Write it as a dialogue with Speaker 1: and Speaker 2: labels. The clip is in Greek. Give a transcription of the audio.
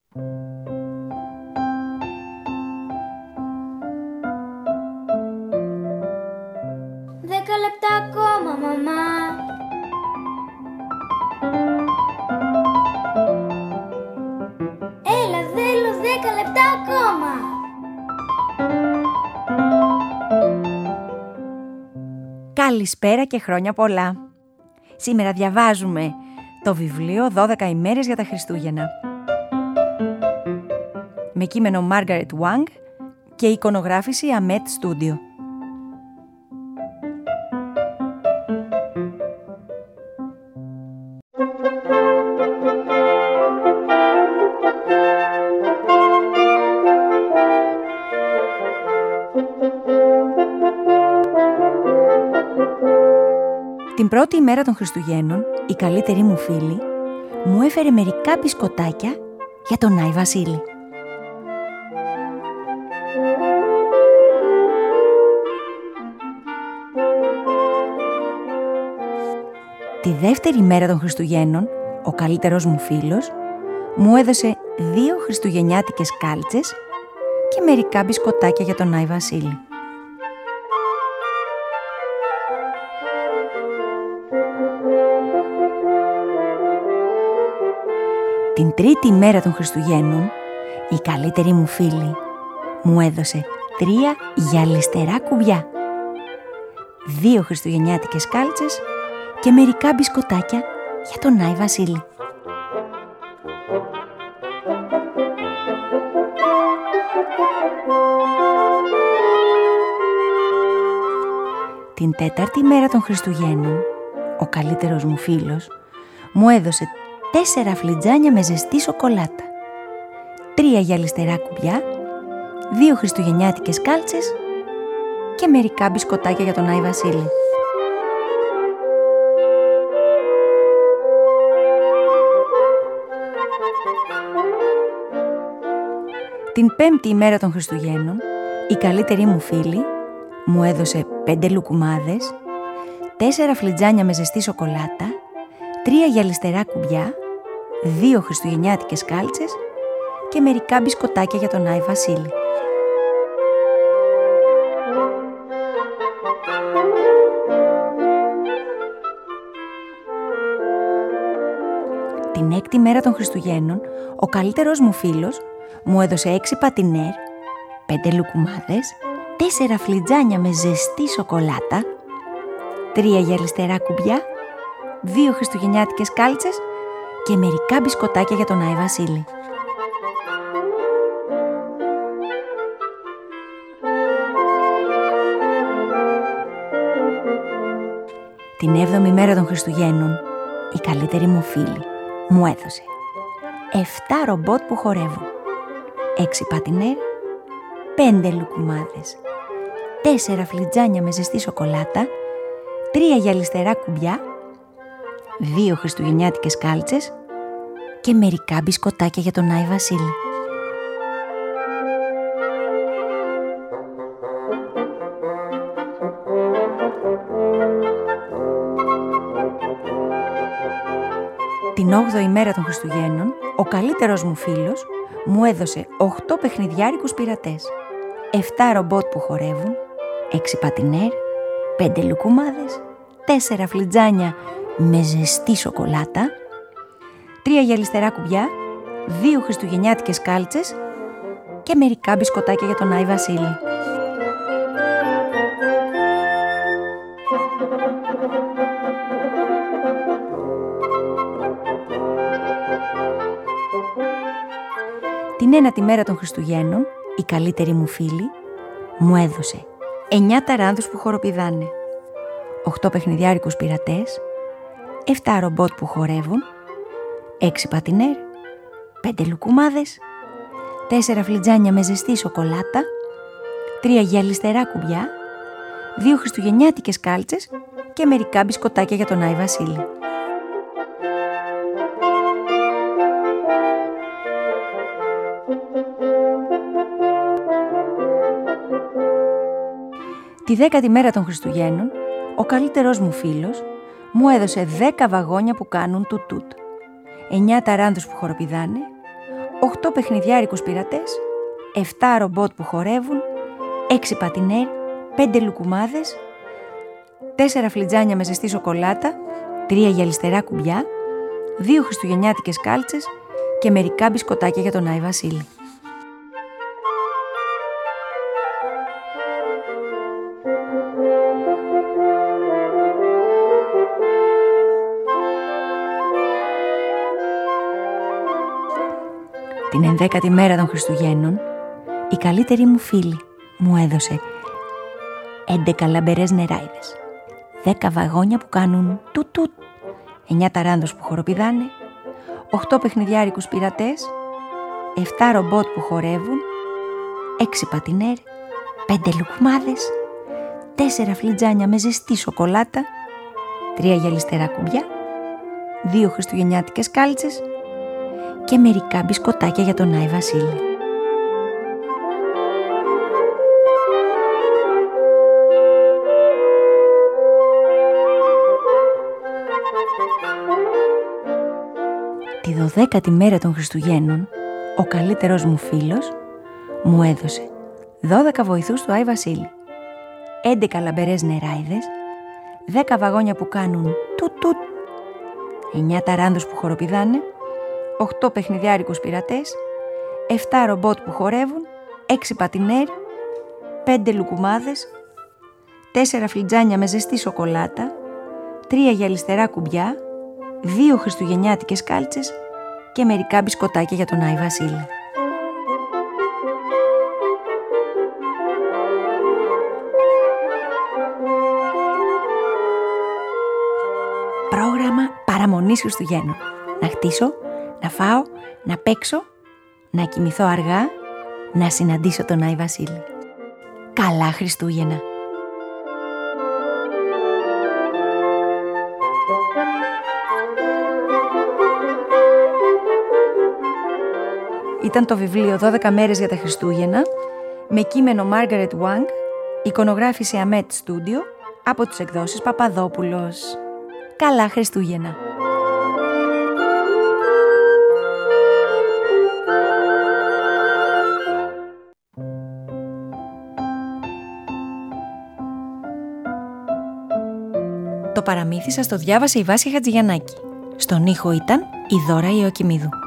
Speaker 1: Δέκα λεπτά ακόμα, μαμά. Έλα, θέλω 10 λεπτά ακόμα.
Speaker 2: Καλησπέρα και χρόνια πολλά. Σήμερα διαβάζουμε το βιβλίο 12 ημέρες για τα Χριστούγεννα. Με κείμενο Margaret Wang και εικονογράφηση Amet Studio. Την πρώτη ημέρα των Χριστουγέννων, η καλύτερη μου φίλη μου έφερε μερικά μπισκοτάκια για τον Άι Βασίλη. Τη δεύτερη μέρα των Χριστουγέννων, ο καλύτερος μου φίλος μου έδωσε 2 χριστουγεννιάτικες κάλτσες και μερικά μπισκοτάκια για τον Άι Βασίλη. Την τρίτη μέρα των Χριστουγέννων, η καλύτερη μου φίλη μου έδωσε 3 γυαλιστερά κουμπιά, 2 χριστουγεννιάτικες κάλτσες και μερικά μπισκοτάκια για τον Άι Βασίλη. Την τέταρτη μέρα των Χριστουγέννων, ο καλύτερος μου φίλος μου έδωσε 4 φλιτζάνια με ζεστή σοκολάτα, 3 γυαλιστερά κουμπιά, 2 χριστουγεννιάτικες κάλτσες και μερικά μπισκοτάκια για τον Άι Βασίλη. Την πέμπτη ημέρα των Χριστουγέννων, η καλύτερη μου φίλη μου έδωσε 5 λουκουμάδες, 4 φλιτζάνια με ζεστή σοκολάτα, 3 γυαλιστερά κουμπιά, 2 χριστουγεννιάτικες κάλτσες και μερικά μπισκοτάκια για τον Άι Βασίλη. Την έκτη μέρα των Χριστουγέννων, ο καλύτερος μου φίλος μου έδωσε 6 πατινέρ, 5 λουκουμάδες, 4 φλιτζάνια με ζεστή σοκολάτα, 3 γυαλιστερά κουμπιά, 2 χριστουγεννιάτικες κάλτσες και μερικά μπισκοτάκια για τον Άι Βασίλη. Την 7η μέρα των Χριστουγέννων, η καλύτερη μου φίλη μου έδωσε 7 ρομπότ που χορεύουν, 6 πατινέρ, 5 λουκουμάδες, 4 φλιτζάνια με ζεστή σοκολάτα, 3 γυαλιστερά κουμπιά, 2 χριστουγεννιάτικες κάλτσες και μερικά μπισκοτάκια για τον Άι Βασίλη. Την 8η μέρα των Χριστουγέννων, ο καλύτερος μου φίλος μου έδωσε 8 παιχνιδιάρικους πειρατές, 7 ρομπότ που χορεύουν, 6 πατινέρ, 5 λουκουμάδες, 4 φλιτζάνια με ζεστή σοκολάτα, 3 γυαλιστερά κουμπιά, 2 χριστουγεννιάτικες κάλτσες και μερικά μπισκοτάκια για τον Άι Βασίλη. Την 9η μέρα των Χριστουγέννων, η καλύτερη μου φίλη μου έδωσε 9 ταράνδους που χοροπηδάνε, 8 παιχνιδιάρικους πειρατές, 7 ρομπότ που χορεύουν, 6 πατινέρ, 5 λουκουμάδες, 4 φλιτζάνια με ζεστή σοκολάτα, 3 γυαλιστερά κουμπιά, 2 χριστουγεννιάτικες κάλτσες και μερικά μπισκοτάκια για τον Άι Βασίλη. Τη 10η μέρα των Χριστουγέννων, ο καλύτερος μου φίλος μου έδωσε 10 βαγόνια που κάνουν τουτ-τουτ, 9 ταράνδους που χοροπηδάνε, 8 παιχνιδιάρικους πειρατές, 7 ρομπότ που χορεύουν, 6 πατινέρ, 5 λουκουμάδες, 4 φλιτζάνια με ζεστή σοκολάτα, 3 γυαλιστερά κουμπιά, 2 χριστουγεννιάτικες κάλτσες και μερικά μπισκοτάκια για τον Άι Βασίλη. Την 11η μέρα των Χριστουγέννων, η καλύτερη μου φίλη μου έδωσε 11 λαμπερές νεράιδες, 10 βαγόνια που κάνουν τουτ-τουτ, 9 ταράνδους που χοροπηδάνε, 8 παιχνιδιάρικους πειρατές, 7 ρομπότ που χορεύουν, 6 πατινέρ, 5 λουκμάδες, 4 φλιτζάνια με ζεστή σοκολάτα, 3 γυαλιστερά κουμπιά, 2 χριστουγεννιάτικες κάλτσες και μερικά μπισκοτάκια για τον Άι Βασίλη. Τη 12η μέρα των Χριστουγέννων, ο καλύτερος μου φίλος μου έδωσε 12 βοηθούς του Άι Βασίλη, 11 λαμπερές νεράιδες, 10 βαγόνια που κάνουν τουτ-τουτ, 9 ταράνδους που χοροπηδάνε, 8 παιχνιδιάρικους πειρατές, 7 ρομπότ που χορεύουν, 6 πατινέρ, 5 λουκουμάδες, 4 φλιτζάνια με ζεστή σοκολάτα, 3 γυαλιστερά κουμπιά, 2 χριστουγεννιάτικες κάλτσες και μερικά μπισκοτάκια για τον Άι Βασίλη. Πρόγραμμα παραμονής Χριστουγέννων. Να χτίσω, να φάω, να παίξω, να κοιμηθώ αργά, να συναντήσω τον Άι Βασίλη. Καλά Χριστούγεννα! Ήταν το βιβλίο 12 μέρες για τα Χριστούγεννα, με κείμενο Margaret Wang, εικονογράφηση Amet Studio, από τις εκδόσεις Παπαδόπουλος. Καλά Χριστούγεννα! Το παραμύθι σας το διάβασε η Βάσια Χατζηγιαννάκη. Στον ήχο ήταν η Δώρα Ιωακημίδου.